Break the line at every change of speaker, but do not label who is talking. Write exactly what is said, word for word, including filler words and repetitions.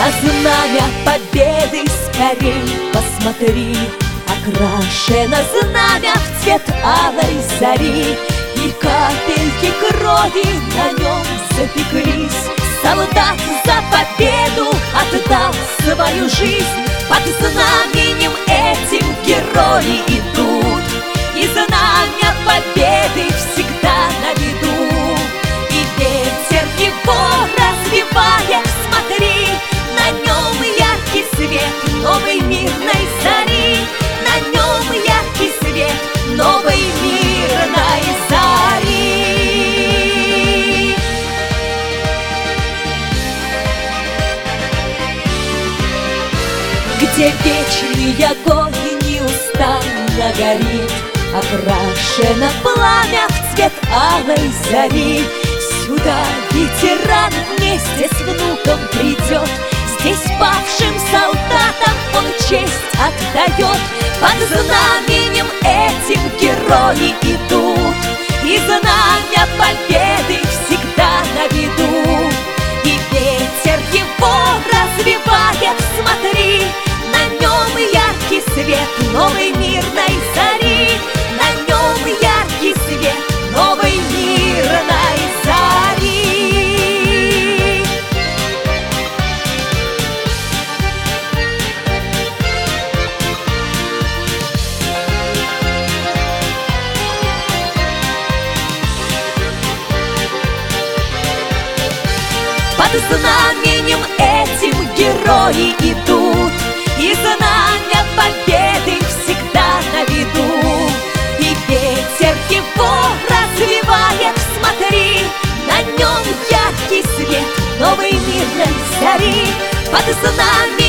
На знамя победы скорей посмотри, окрашено знамя в цвет алой зари, и капельки крови на нем запеклись. Солдат за победу отдал свою жизнь, под знаменем этим герои идут, и знамя победы всегда на виду. И ветер его развивает, смотри, на нем яркий свет новой мирной зари, на нем яркий свет новой мирной зари. Где вечный огонь неустанно горит, окрашено пламя в цвет алой зари. Сюда ветеран вместе с внуком придет, здесь павшим солдатам он честь отдает. Под знаменем этим герои идут, и знамя победы всегда на виду. И ветер его развивает, смотри, на нем яркий свет новой мирной зари, на нем яркий свет новой мирной зари. Под знаменем этим герои идут, и знамя победы всегда на виду. И ветер его развивает, смотри, на нем яркий свет новой мирной зари. Под знаменем